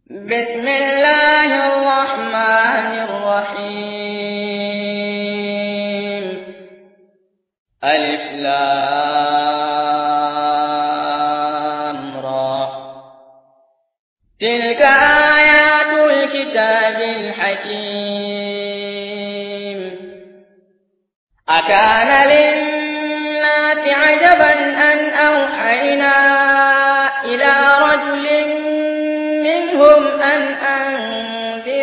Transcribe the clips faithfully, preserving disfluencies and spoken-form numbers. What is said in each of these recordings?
بسم الله الرحمن الرحيم. ألف لام را. تلك آيات الكتاب الحكيم. أكان للناس عجبا أن أوحينا إلى رجل منهم أن أنذر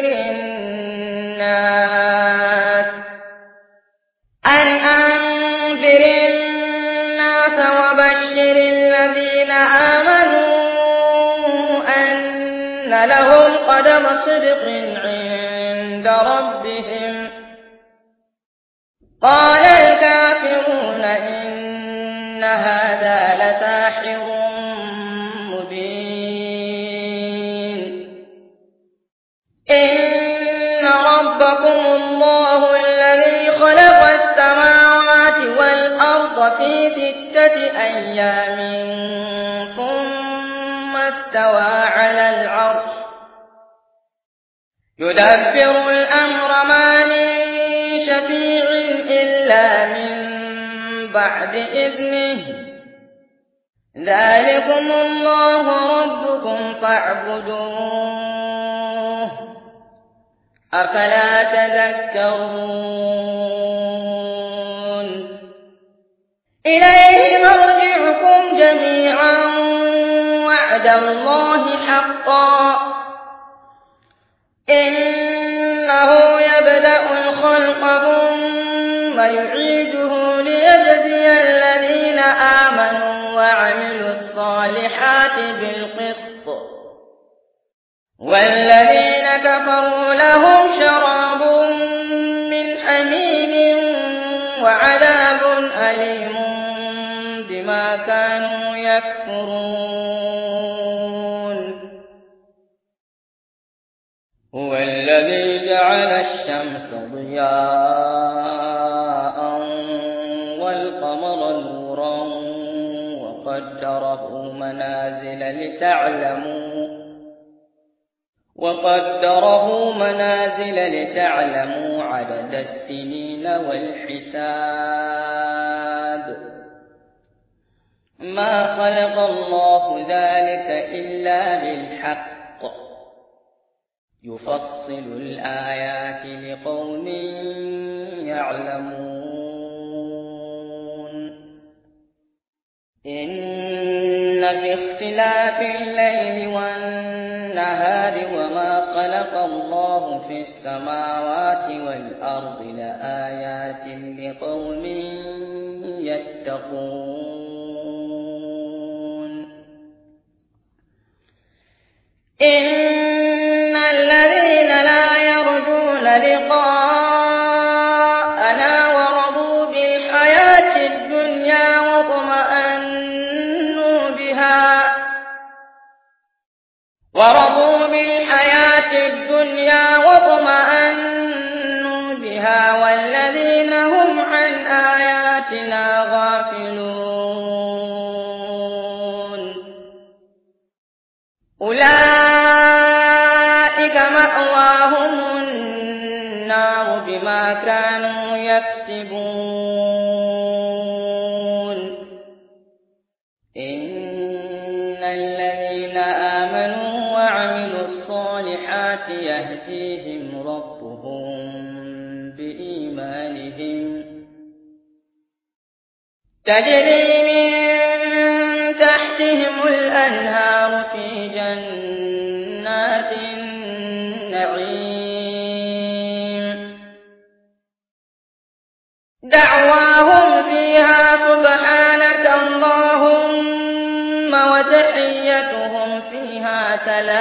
الناس أن أنذر الناس وبشر الذين آمنوا أن لهم قدم صدق عند ربهم. قال الكافرون إن هذا لساحر مبين. إن ربكم الله الذي خلق السماوات والأرض في ستة أيام ثم استوى على العرش يدبر الأمر ما من شفيع إلا من بعد إذنه. ذلكم الله ربكم فاعبدوه أفلا تذكرون. إليه مرجعكم جميعا وعد الله حقا. إنه يبدأ الخلق ثم يعيده ليجزي الذين آمنوا وعملوا الصالحات بالقسط والذين كفروا لهم شراب من حميم وعذاب أليم بما كانوا يكفرون. هو الذي جعل الشمس ضياء والقمر نورا وقدره منازل لتعلموا وقدره منازل لتعلموا عدد السنين والحساب. ما خلق الله ذلك إلا بالحق يفصل الآيات لقوم يعلمون. إن في اختلاف الليل والنهار وما خلق الله في السماوات والأرض لآيات لقوم يتقون. إن الذين لا يرجون لقاءنا ورضوا بالحياة الدنيا واطمأنوا بها ورضوا بالحياة الدنيا واطمأنوا بها والذين هم عن آياتنا غافلون أولئك مأواهم النار بما كانوا يكسبون. إن الذين آمنوا وعملوا الصالحات يهديهم ربهم بإيمانهم تجري من تحتهم الأنهار في جنات النعيم. دعواهم فيها سبحانك اللهم وتحيتهم فيها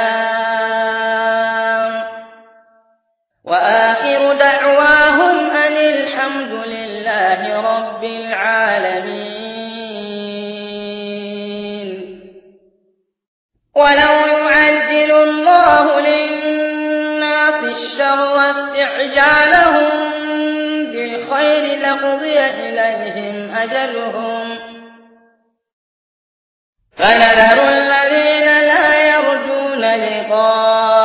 سلام وآخر دعواهم أن الحمد لله رب العالمين. ولو يعجل الله للناس الشر استعجالهم بالخير لقضي إليهم أجلهم فنذر الذين لا يرجون لقاءنا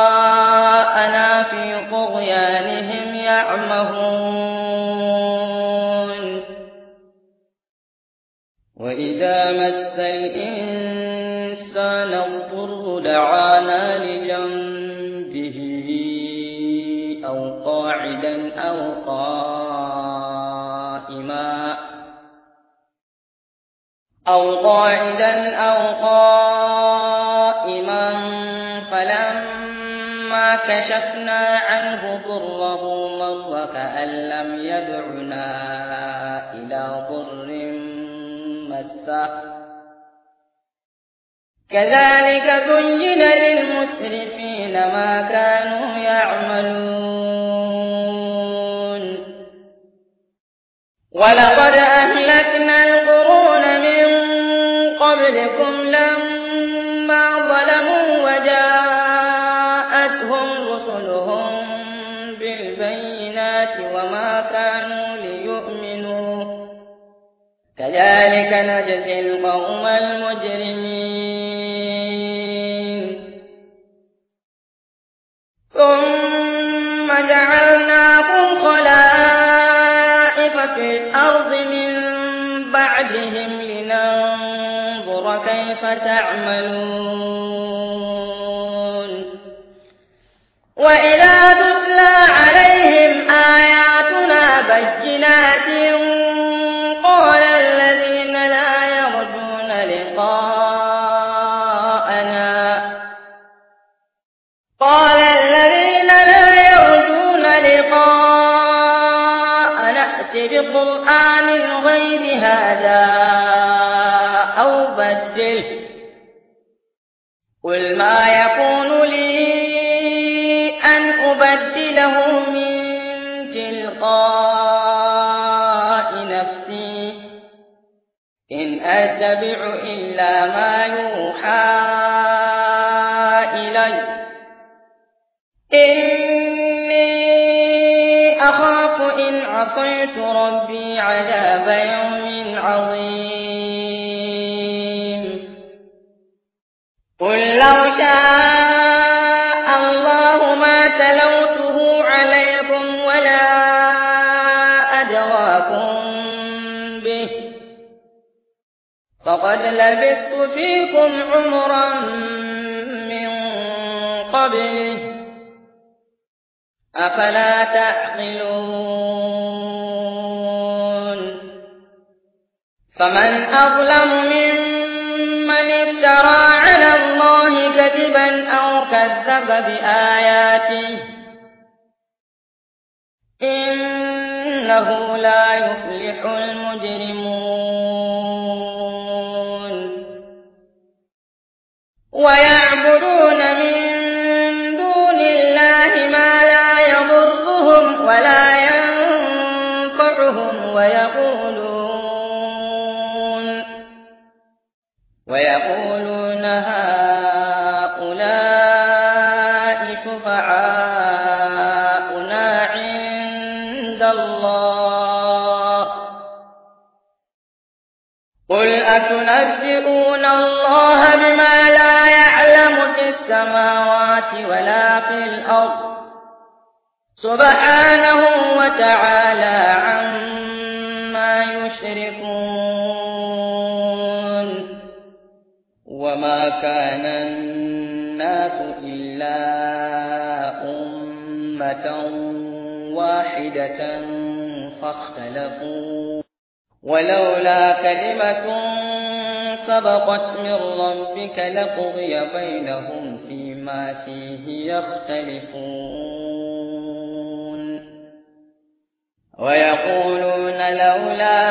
وإذا مس الإنسان الضر دعانا لجنبه أو قاعدا أو قائما أو قاعدا أو قائما فلما كشفنا عنه ضره مر كأن لم يدعنا إلى ضر مسه كذلك زين للمسرفين ما كانوا يعملون ولقد أهلكنا القرون من قبلكم لما ظلموا وجاءتهم رسلهم بالبينات وما كانوا ليؤمنوا كذلك نجزي القوم المجرمين ثم جعلناكم خلائف في الأرض من بعدهم لننظر كيف تعملون وإذا تتلى عليهم آياتنا بينات قال الذين لا يرجون لقاءنا قال الذين لا يرجون لقاءنا ائت بقرآن غير هذا أو بدله قل ما يكون لي أن أبدله من تلقاء نفسي إن أتبع إلا ما يوحى إلي إني أخاف إن عصيت ربي عذاب يوم عظيم قل لو شاء الله ما تلوته عليكم ولا أدراكم به فقد لبثت فيكم عمرا من قبله أفلا تعقلون فمن أظلم ممن افترى على الله كذبا أو كذب بآياته إنه لا يفلح المجرمون ويعبدون من دون الله ما لا يضرهم ولا ينفعهم ويقولون ويقولون هؤلاء شفعاؤنا عند الله قل أتنبئون الله بما لا يعلم في السماوات ولا في الأرض سبحانه وتعالى عما يشركون وما كان الناس إلا أمة واحدة فاختلفوا ولولا كلمة سبقت من ربك لقضي بينهم فيما فيه يختلفون ويقولون لولا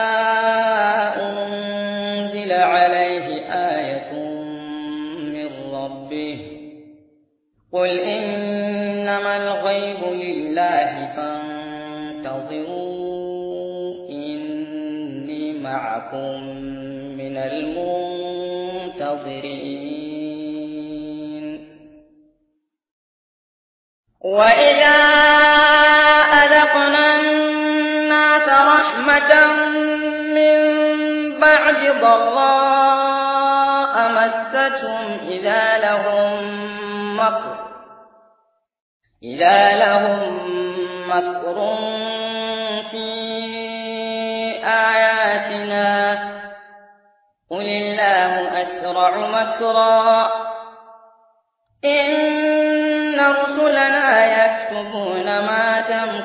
أنزل عليه آية من ربه قل إنما الغيب لله فانتظروا إني معكم من المنتظرين وإذا أذقنا الناس رحمة من بعد ضراء مستهم إذا لهم مكر إذا لهم مكر في آياتنا أسرع مكرا إن رسلنا يكتبون ما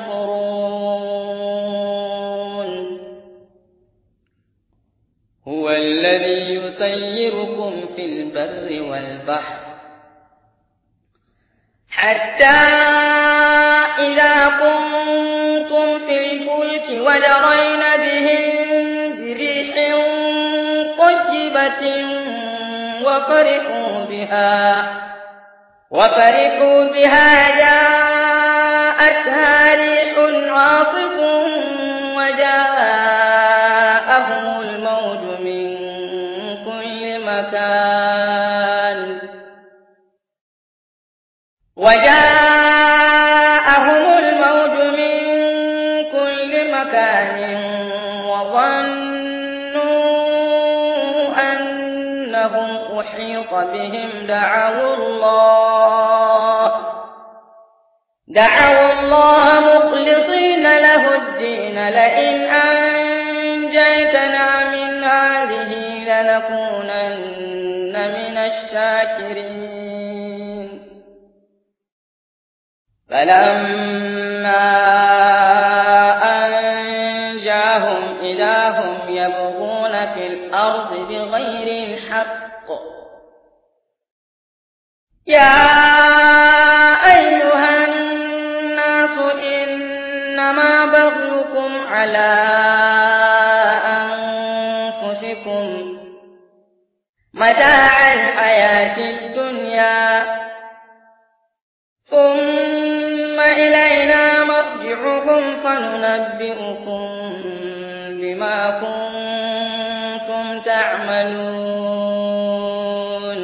تمكرون هو الذي يسيركم في البر والبحر حتى إذا كنتم في الفلك وجرين بهم بريح طيبة وفرحوا بها وفرحوا بها جاءتها ريح عاصف وجاءهم الموج من كل مكان وجاءهم الموج من كل مكان وظنوا أنهم أحيط بهم دعوا الله دعوا الله مخلصين له الدين لئن أنجيتنا من هذه لنكونن من الشاكرين فلما أنجاهم إذا هم يبغون في الأرض بغير الحق يا أيها الناس إنما بغيكم على أنفسكم متاع الحياة الدنيا ثم إلينا مرجعكم فننبئكم بما كنتم تعملون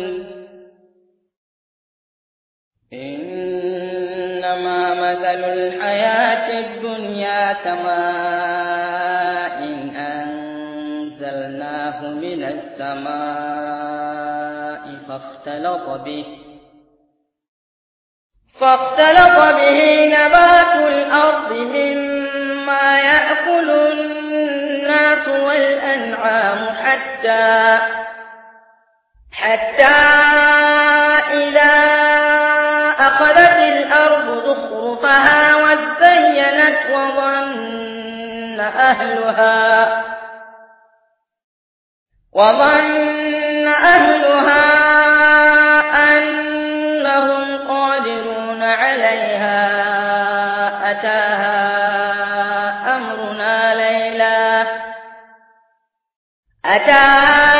إنما مثل الحياة الدنيا كماء أنزلناه من السماء فاختلط به فاختلط به نبات الأرض مما يأكل الناس والأنعام حتى حتى إذا أخذت الأرض زخرفها وزينت وظن أهلها وظن أهلها أنهم قادرون عليها أتاها أمرنا ليلا أتاها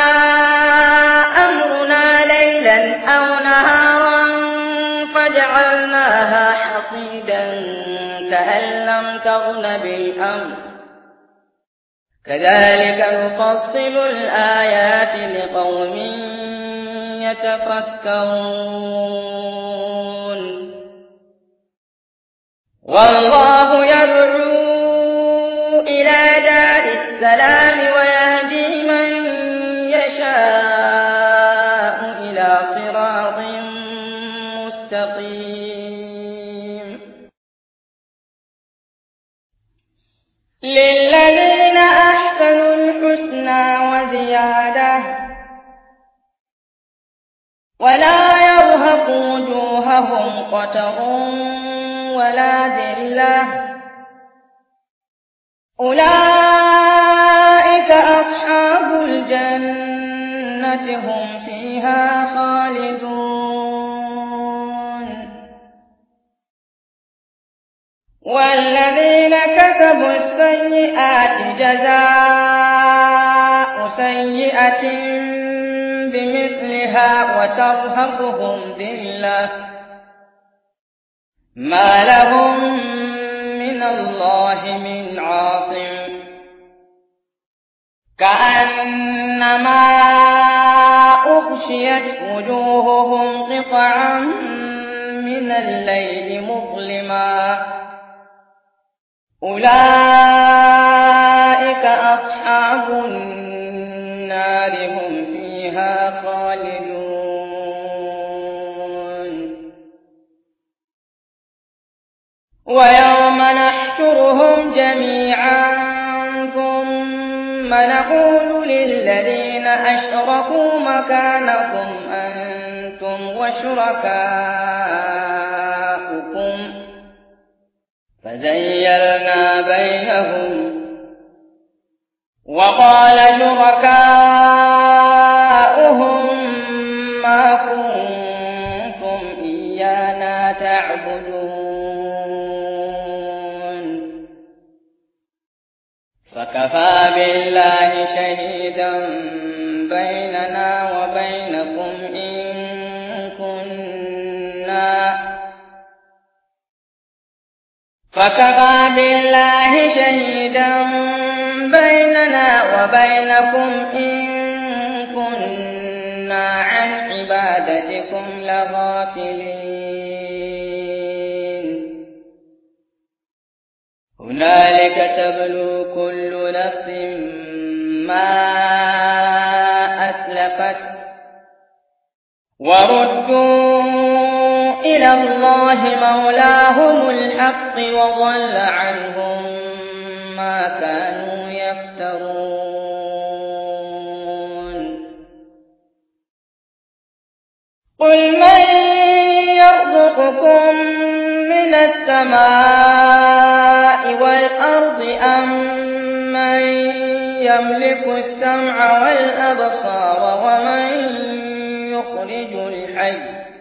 أمرنا ليلا أو نهارا فجعلناها حصيدا كأن لم تغن بالأمس كذلك نفصل الآيات لقوم يتفكرون والله يدعو إلى دار السلام ويهدي من يشاء إلى صراط مستقيم للذين أحسنوا الحسنى وزيادة ولا يرهق وجوههم قتر ولا ذلة أولئك أصحاب الجنة هم فيها خالدون والذين كسبوا السيئات جزاء سيئة بمثلها وترهقهم ذلة ما لهم من الله من عاصم كأنما أغشيت وجوههم قطعا من الليل مظلما أولئك أصحاب النار هم فيها خالدون ويوم نحشرهم جميعا ثم نقول للذين أشركوا مكانكم أنتم وشركاؤكم فزيّلنا بينهم وقال شركاؤهم ما كنتم إيانا تعبدون فكفى بالله شهيدا بيننا وبينكم إن كنا فكفى بالله شهيدا بيننا وبينكم إن كنا عن عبادتكم لغافلين هنالك تبلو كل نفس ما أسلفت وردوا إلى الله مولاهم الحق وضل عنهم ما كانوا يفترون قل من يرزقكم من السماء والأرض أم من يملك السمع والأبصار ومن يخرج الحي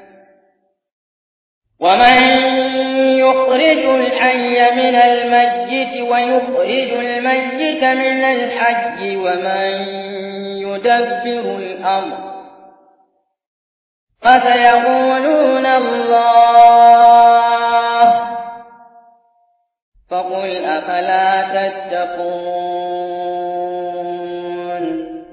ومن يخرج الحي من الميت ويخرج الميت من الحي ومن يدبر الأمر فسيقولون الله فقل أفلا تتقون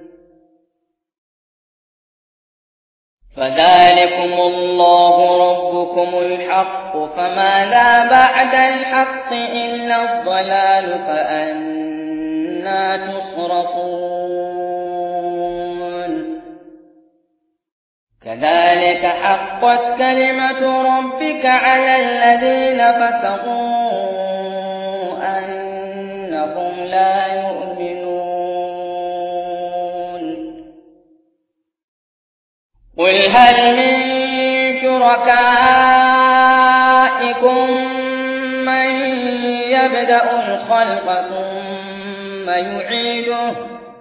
فذلكم الله ربكم الحق فماذا بعد الحق إلا الضلال فأنى تصرفون كذلك حقت كلمة ربك على الذين فسقوا أنهم لا يؤمنون قل هل من شركائكم من يبدأ الخلق ثم يعيده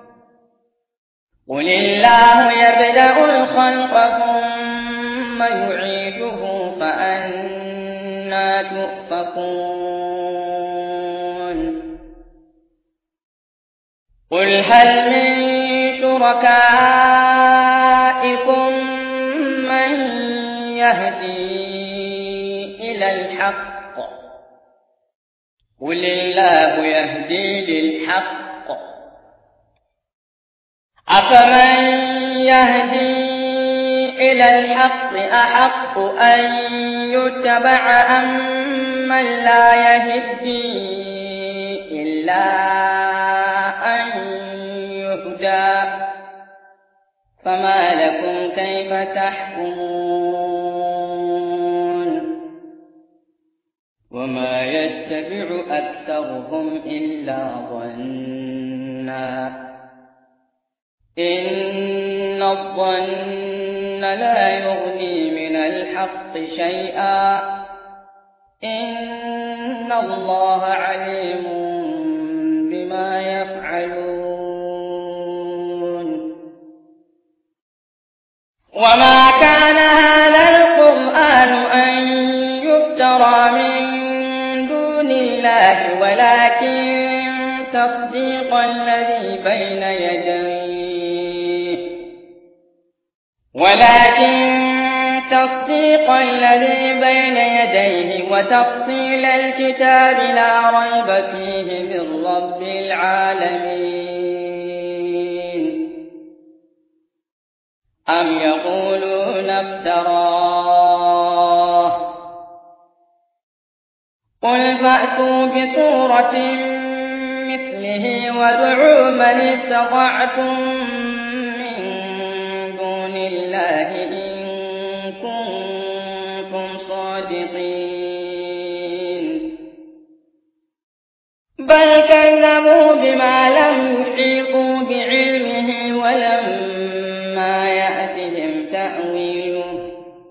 قل الله يبدأ الخلق ثم يعيده فأنى تؤفكون قل هل من شركائكم من يهدي إلى الحق قل الله يهدي للحق أفمن يهدي إلى الحق أحق أن يتبع أم من لا يهدي إلا أن يهدى فما لكم كيف تحكمون وما يتبع أكثرهم إلا ظنّا إن الظن لا يغني من الحق شيئا إن الله عليم بما يفعلون وما كان هذا القرآن أن يفترى من دون الله ولكن تصديق الذي بين يديه ولكن تصديق الذي بين يديه وتفصيل الكتاب لا ريب فيه من رب العالمين أم يقولون افتراه قل فأتوا بسورة مثله وادعوا من استطعتم من دون الله إن كنتم صادقين بل كذبوا بما لم يحيطوا بعلمه ولما يأتهم تأويله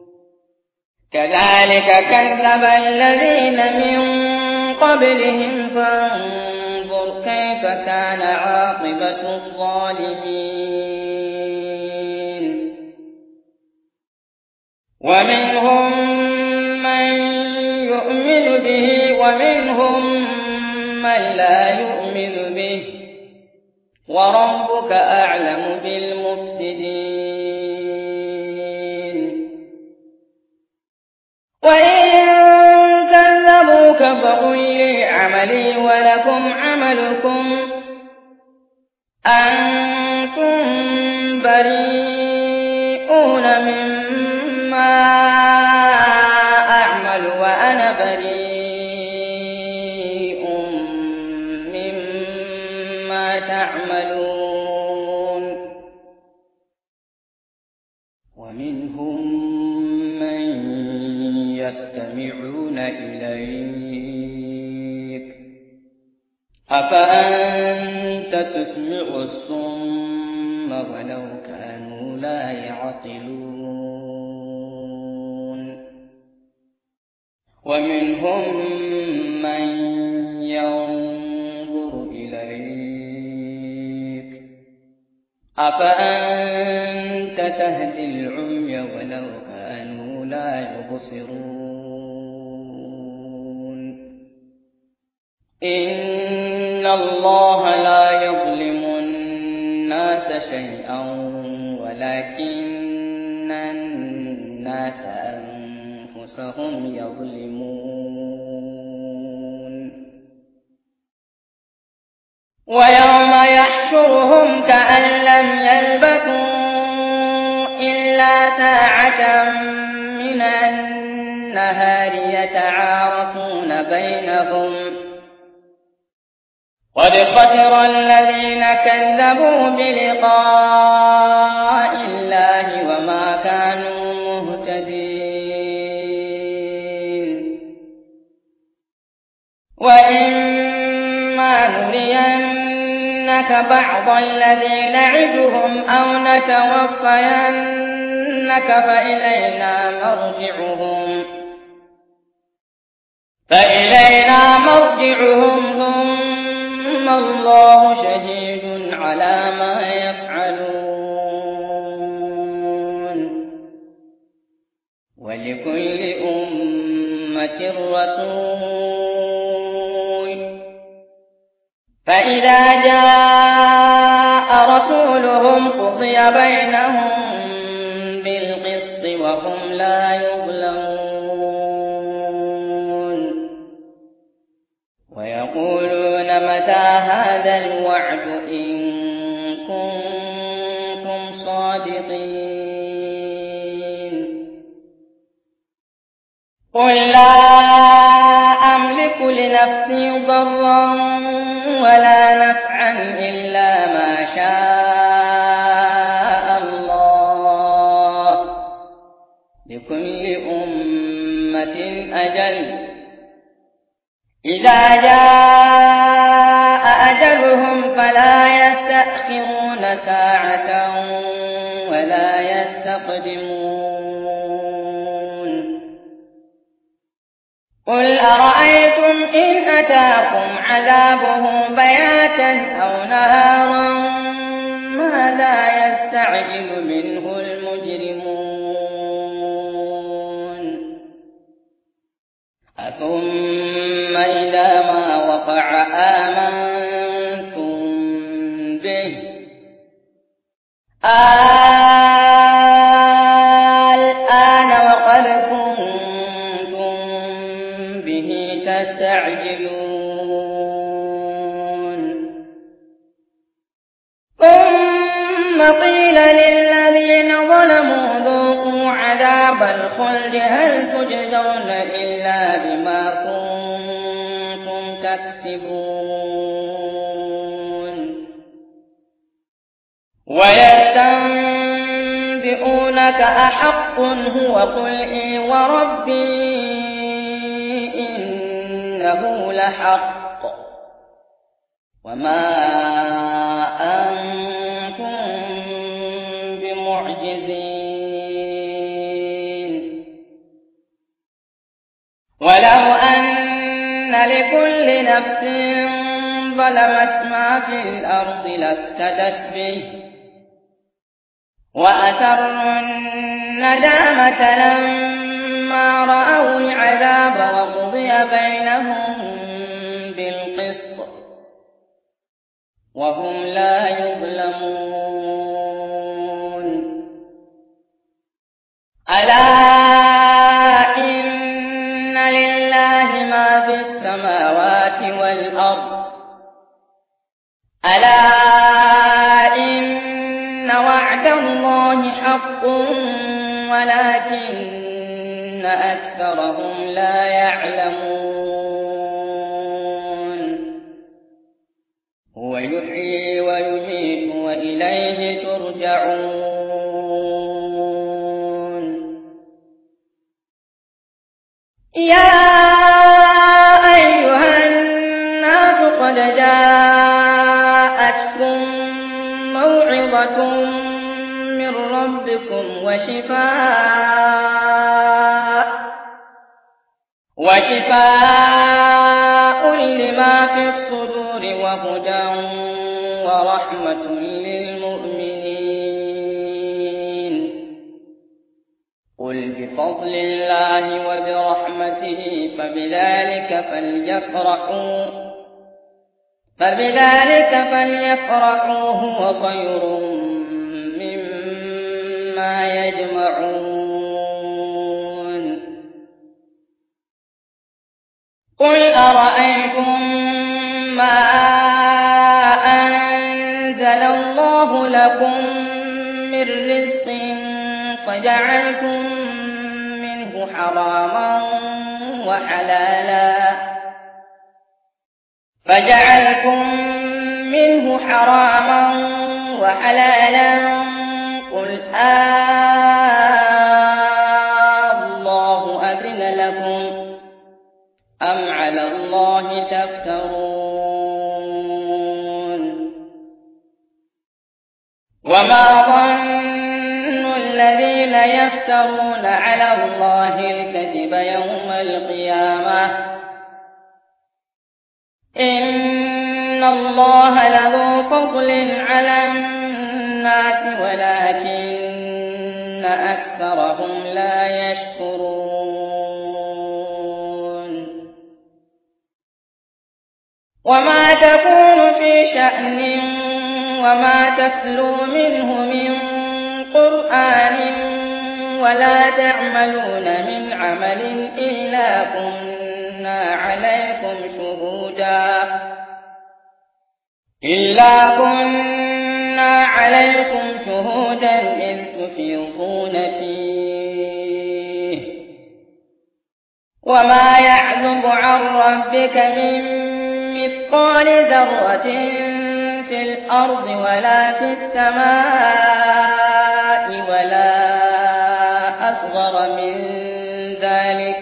كذلك كذب الذين من قبلهم فانظر كيف كان عاقبة الظالمين ومنهم من يؤمن به ومنهم من لا يؤمن به وربك أعلم بالمفسدين وإن كذبوك فقل لي عملي ولكم عملكم أنتم بريئون مما أعمل وأنا بريء مما تعملون ومنهم من يستمعون إليك أفأنت تسمع الصم ولو كانوا لا يعقلون ومنهم من ينظر إليك أفأنت تهدي العمي ولو كانوا لا يبصرون إن الله لا يظلم الناس شيئا ولكن الناس أنفسهم يظلمون ويوم يحشرهم كأن لم يلبثوا إلا ساعة من النهار يتعارفون بينهم قد خسر الذين كذبوا بلقاء الله وما كانوا مهتدين وإما نرينك بعض الذي نعدهم أو نتوفينك فإلينا مرجعهم فإلينا مرجعهم ثم الله شهيد على ما يفعلون ولكل أمة رسول فإذا جاء رسولهم قضي بينهم بالقسط وهم لا يظلمون ويقولون متى هذا الوعد إن كنتم صادقين قل لا أملك لنفسي ضرا ولا نفعا إلا ما شاء الله لكل أمة أجل إذا جاء أجلهم فلا يستأخرون ساعة ولا يستقدمون قل أرأيتم إن أتاكم عذابه بياتا أو نهارا ماذا يستعجل منه المجرمون أثم إذا ما وقع آمنتم به الآن وقد كنتم به تستعجلون ثم قيل للذين ظلموا ذوقوا عذاب الخلد هل تجزون إلا بما كنتم تكسبون ويستنبئونك أحق هو قل إي وربي إنه لحق وما أنتم بمعجزين ولو أن لكل نفس ظلمت ما في الأرض لافتدت به وأسروا الندامة لما رأوا العذاب وقضي بينهم بالقسط وهم لا يظلمون ألا إن لله ما في السماوات والأرض ألا إن وعد الله حق ولكن أكثرهم لا يعلمون هو يحيي ويميت وإليه ترجعون يا أيها الناس قد جاءتكم موعظة من ربكم وشفاء وشفاء لما في الصدور وهدى ورحمة للمؤمنين قل بفضل الله وبرحمته فبذلك فليفرحوا فبذلك فليفرحوا هو خير مما يجمعون قل أرأيتم ما أنزل الله لكم من رزق فجعلتم منه حراما وحلالا فجعلتم منه حراما وحلالا قل آه الله أذن لكم أم على الله تفترون وما ظن الذين يفترون على الله الكذب يوم القيامة إن الله لذو فضل على الناس ولكن أكثرهم لا يشكرون وما تكون في شأن وما تتلو منه من قرآن ولا تعملون من عمل إلا كنا عليكم شهودا إلا كنا عليكم شهودا إذ تفيضون فيه وما يعزب عن ربك من مثقال ذرة في الأرض ولا في السماء ولا أصغر من ذلك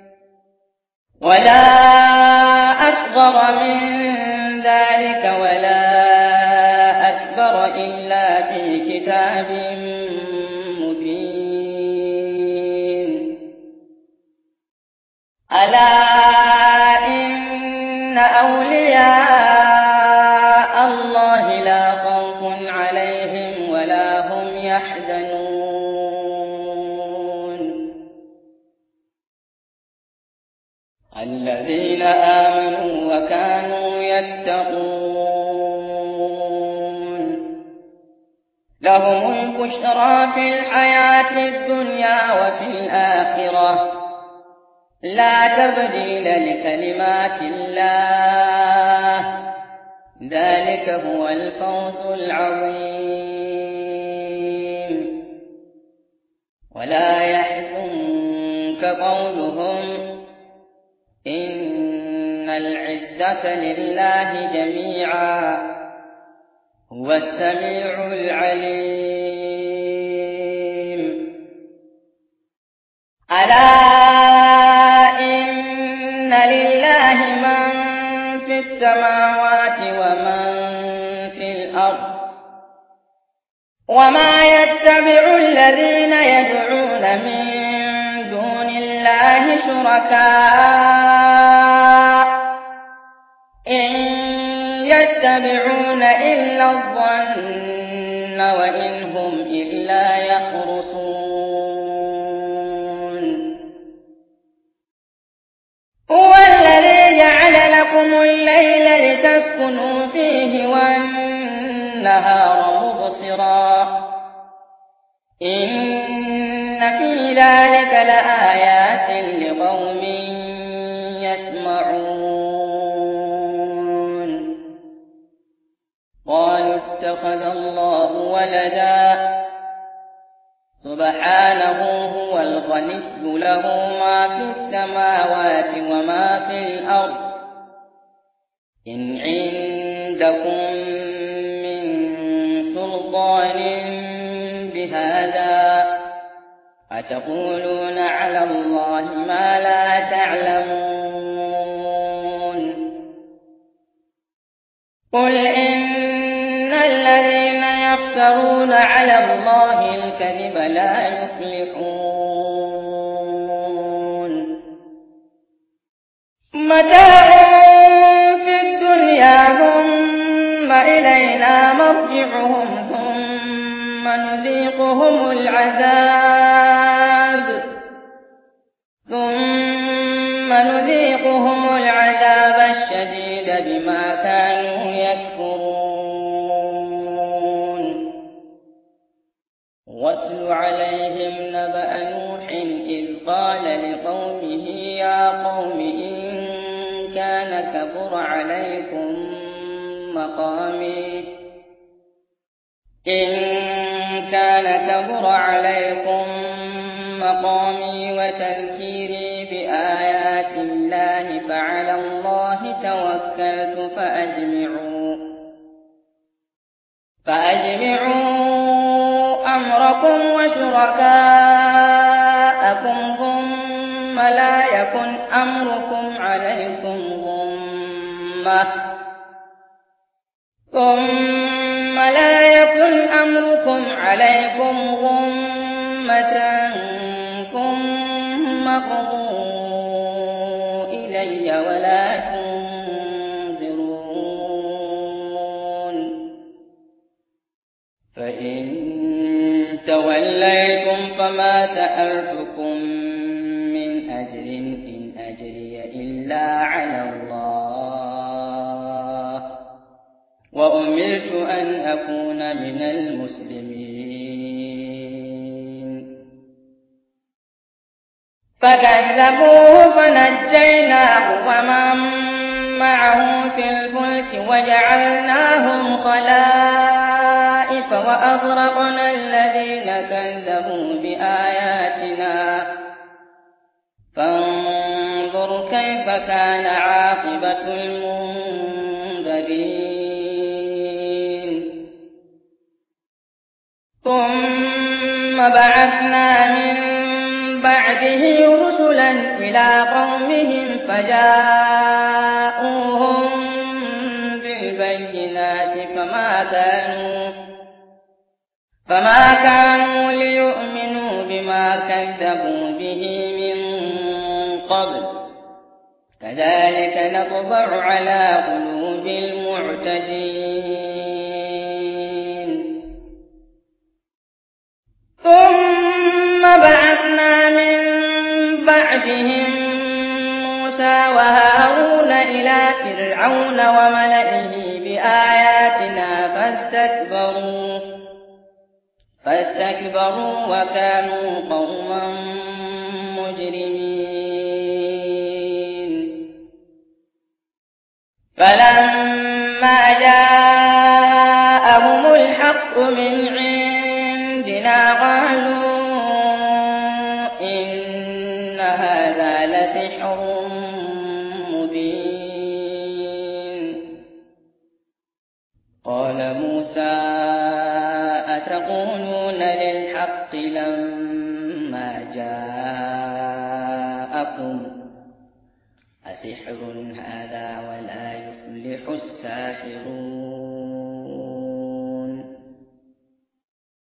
ولا أصغر من ذلك ولا أكبر إلا في كتاب مبين ألا إن أولياء الله لا خوف عليهم ولا هم يحزنون الذين آمنوا وكانوا يتقون لهم البشرى في الحياة الدنيا وفي الآخرة لا تبديل لكلمات الله ذلك هو الفوز العظيم ولا يحزنك قولهم إن العزة لله جميعا هو السميع العليم ألا إن لله من في السماوات وما وما يتبع الذين يدعون من دون الله شركاء إن يتبعون إلا الظن وإن هم إلا يخرصون هو الذي جعل لكم الليل لتسكنوا فيه والنهار مبصرا إن في ذلك لآيات لقوم يسمعون قالوا اتخذ الله ولدا سبحانه هو الغني له ما في السماوات وما في الأرض إن عندكم من سلطان بهذا أتقولون على الله ما لا تعلمون قل إن الذين يفترون على الله الكذب لا يفلحون متاع في الدنيا ثم إلينا مرجعهم ثم نذيقهم العذاب ثم نذيقهم العذاب الشديد بما كانوا يكفرون واتل عليهم نبأ نوح إذ قال لقومه يا قوم إن كان كبر عليكم مقامي إن كان كبر عليكم مقامي وتذكيري بآيات الله فعلى الله توكلت فأجمعوا فأجمعوا أمركم وشركاءكم ثم لا يكن أمركم عليكم غمة ثم لا يكن أمركم عليكم غمة ثم قضوا إلي ولا تنظرون فإن توليتم فما سألتكم من أجر إن أجري إلا على الله وأمرت أن أكون من المسلمين فكذبوه فنجيناه ومن معه في الفلك وجعلناهم خلائف وأغرقنا الذين كذبوا بآياتنا فانظر كيف كان عاقبة المنذرين ثم بعثنا من بعده رسلا إلى قومهم فجاءوهم بالبينات فما كانوا فما كانوا ليؤمنوا بما كذبوا به من قبل كذلك نطبع على قلوب المعتدين ثم بعثنا من بعدهم موسى وهارون إلى فرعون وملئه بآياتنا فاستكبروا فاستكبروا وكانوا قوما مجرمين فلما جاءهم الحق من عندنا قالوا إن هذا لسحر مبين قال موسى أتقولون للحق لما جاءكم أسحر هذا ولا يفلح الساحرون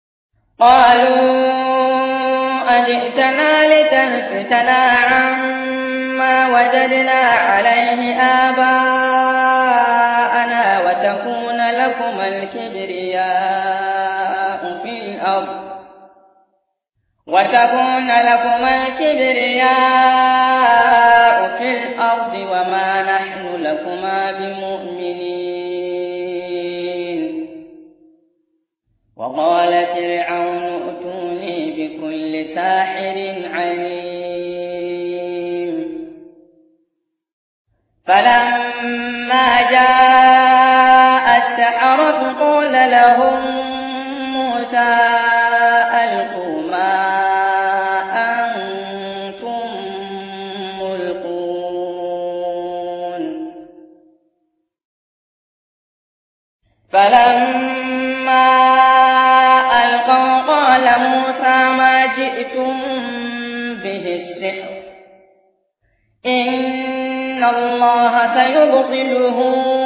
قالوا أجئتنا لتلفتنا عما وجدنا عليه آباءنا وتكون لكما الكبرياء في الأرض وتكون لكما الكبرياء في الأرض وما نحن لكما بمؤمنين. وقال فرعون ائتوني بكل ساحر عليم. فلما جاء السحرة قال لهم موسى ألقوا ما أنتم ملقون. فلما ألقوا قال موسى ما جئتم به السحر إن الله سيبطله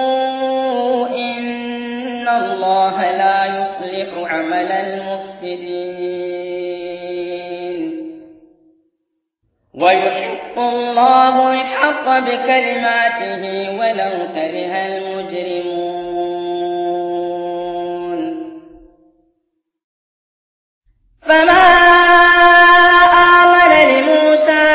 إن الله لا يصلح عمل المفسدين ويحق الله الحق بكلماته ولو كره المجرمون. فما آمن لموسى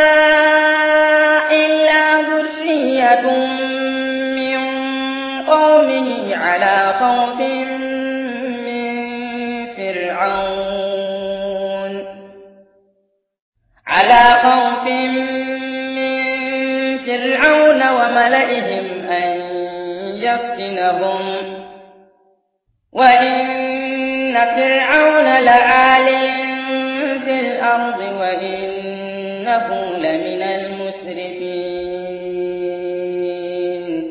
إلا ذرية من قومه على خوف من فرعون على خوف من فرعون وملئهم أن يفتنهم وإن فرعون لعال في الأرض وإنه لمن المسرفين.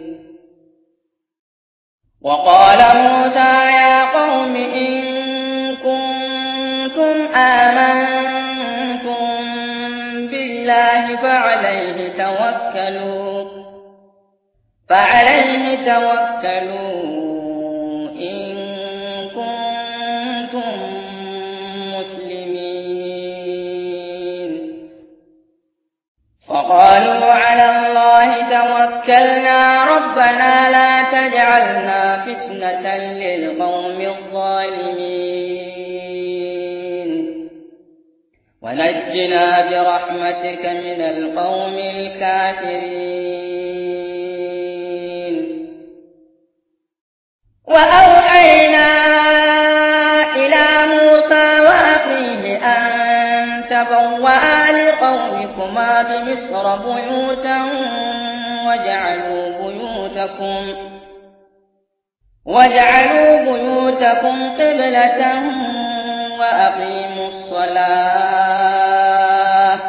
وقال موسى يا قوم إن كنتم آمنتم بالله فعليه توكلوا فعليه توكلوا إن كنتم مسلمين. فقالوا على الله توكلنا ربنا لا تجعلنا فتنة للقوم الظالمين ونجنا برحمتك من القوم الكافرين. وأوحينا إلى موسى وأخيه أن تبوأ لقومكما بمصر بيوتا وجعلوا بيوتكم وجعلوا بيوتكم قبلة وأقيموا الصلاة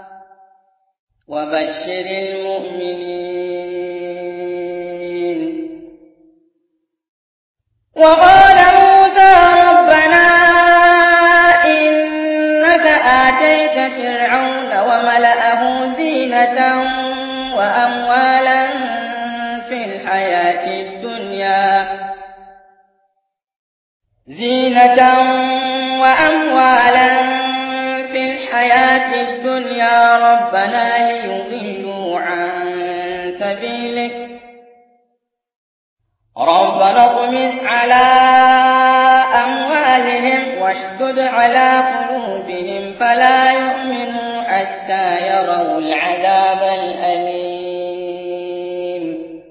وبشر المؤمنين. وقال موسى ربنا إنك آتيت فرعون وملأه زينة وأموالا في الحياة الدنيا زينة وأموالا في الحياة الدنيا ربنا ليضلوا عن سبيلك ربنا اطمس على أموالهم واشدد على قلوبهم فلا يؤمنوا حتى يروا العذاب الأليم.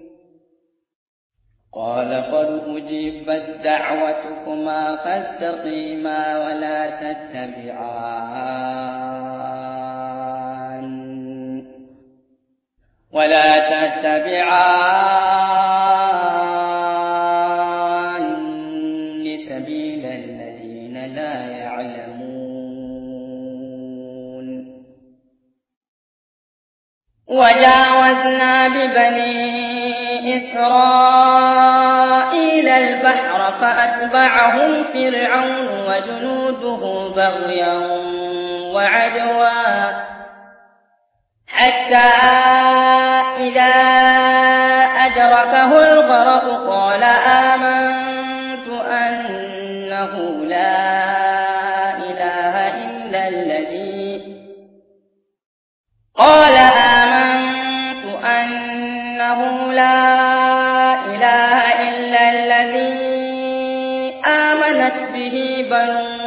قال قد أجيبت دعوتكما فاستقيما ولا تتبعان ولا تتبعان سبيل الذين لا يعلمون. وجاوزنا ببني إسرائيل البحر فأتبعهم فرعون وجنوده بغيا وعدوا حتى إذا أدركه الغرق قال آمنت أنه لا قال آمنت أنه لا إله إلا الذي آمنت به بنو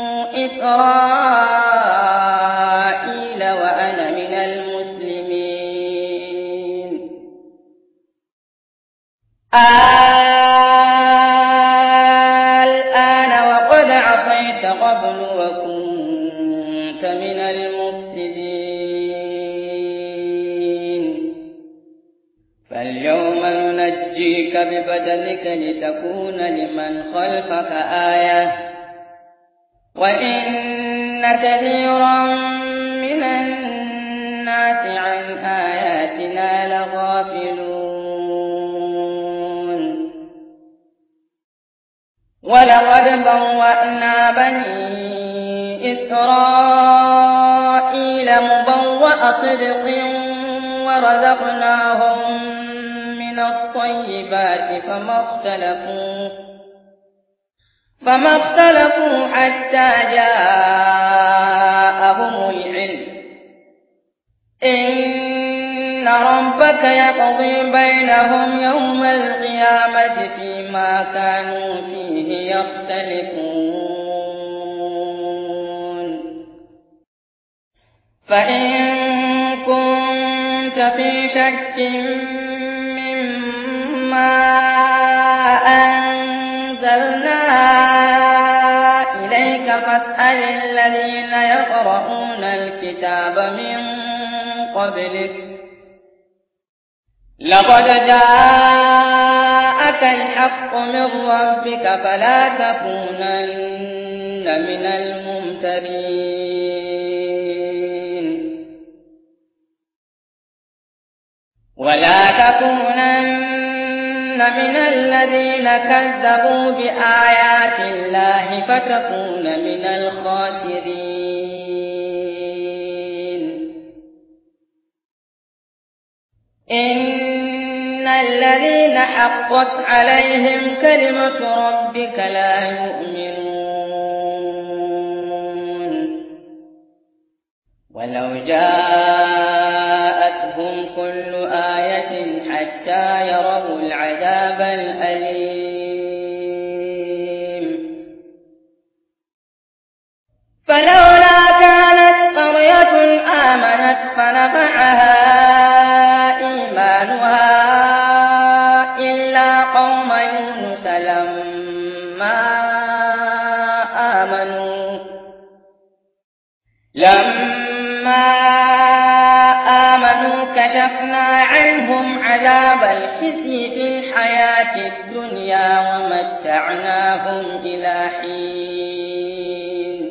إسرائيل وأنا من المسلمين. الآن وقد عصيت قبل وكنت من المفسدين. فاليوم ننجيك ببدنك لتكون لمن خلفك آية وإن كثيرا من الناس عن آياتنا لغافلون. ولقد بوأنا بني إسرائيل مبوأ صدق ورزقناهم من الطيبات فما اختلفوا فما اختلفوا حتى جاءهم العلم. إن ربك يقضي بينهم يوم القيامة فيما كانوا فيه يختلفون. فإن كنت في شك مما أنزلنا إليك فاسأل الذين يقرؤون الكتاب من قبلك لقد جاءك الحق من ربك فلا تكونن من الممترين ولا تكونن من الذين كذبوا بآيات الله فتكون من الخاسرين. إن الذين حقت عليهم كلمة ربك لا يؤمنون ولو جاءتهم كل آية حتى يروا العذاب الأليم. فلولا كانت قرية آمنت فنفعها إيمانها إلا قوم يونس لما آمنوا لما آمنوا كشفنا عنهم عذاب الخزي في الحياة الدنيا ومتعناهم إلى حين.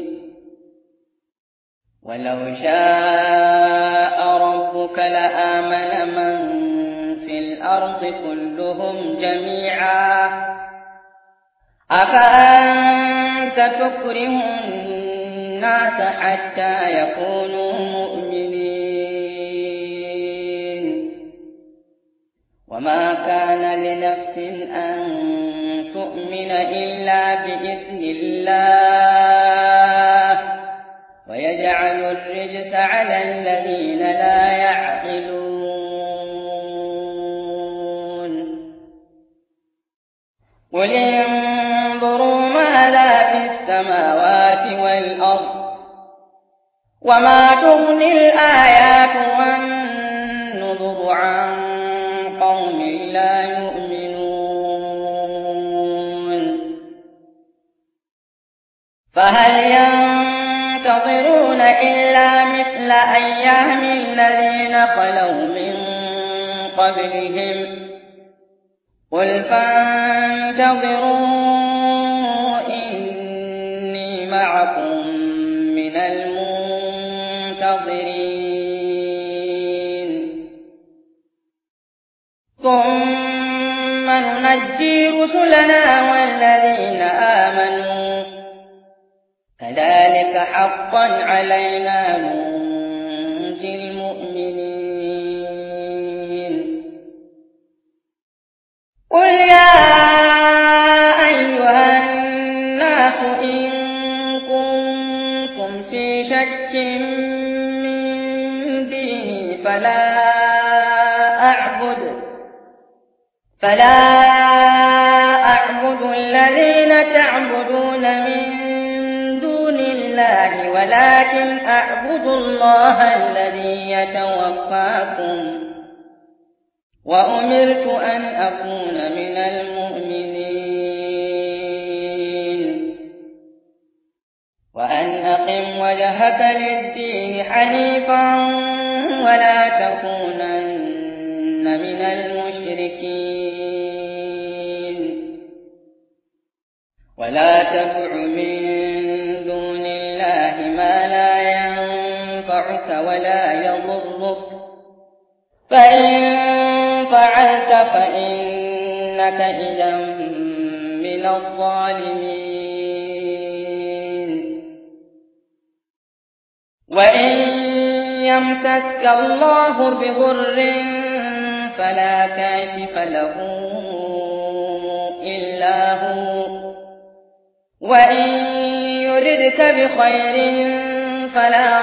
ولو شاء ربك لآمن من في الأرض كلهم جميعا أفأنت تكره الناس حتى يكونوا مؤمنين. وما كان لنفس أن تؤمن إلا بإذن الله ويجعل الرجس على الذين لا يعقلون. قل انظروا ماذا في السماوات والأرض وما تغني الآيات والنذر عن قوم لا يؤمنون. فهل ينتظرون إلا مثل أيام الذين خلوا من قبلهم قل فانتظروا إني معكم من المنتظرين. ثم ننجي رسلنا والذين آمنوا كذلك حقا علينا ننجي المؤمنين. قل يا أيها الناس إن كنتم في شك من ديني فلا أعبد فلا أعبد الذين تعبدون من دون الله ولكن أعبد الله الذي يتوفاكم وأمرت أن أكون من المؤمنين وأن أقم وجهك للدين حنيفا ولا تكونن من المشركين ولا تدع من دون الله ما لا ينفعك ولا يضرك فإن فعلت فإنك إذا من الظالمين وإن يمسسك الله بضر فلا كاشف له إلا هو وإن يردك بخير فلا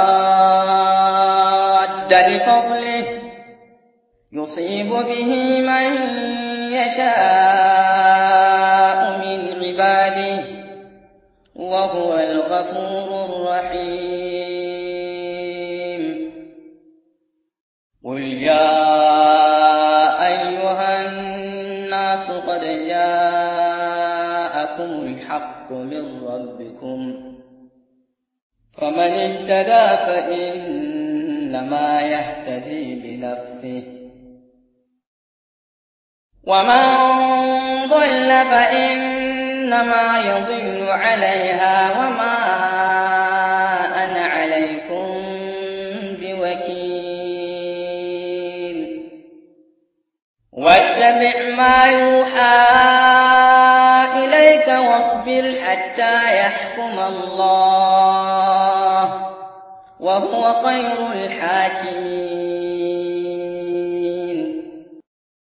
راد لفضله يصيب به من يشاء من عباده وهو الغفور الرحيم قل يا أيها الناس قد جاءكم الحق من ربكم فمن اهتدى فإنما يهتدي بنفسه ومن ضل فإنما يضل عليها وما أنا عليكم بوكيل واتبع ما يوحى إليك واصبر حتى يحكم الله وهو خير الحاكمين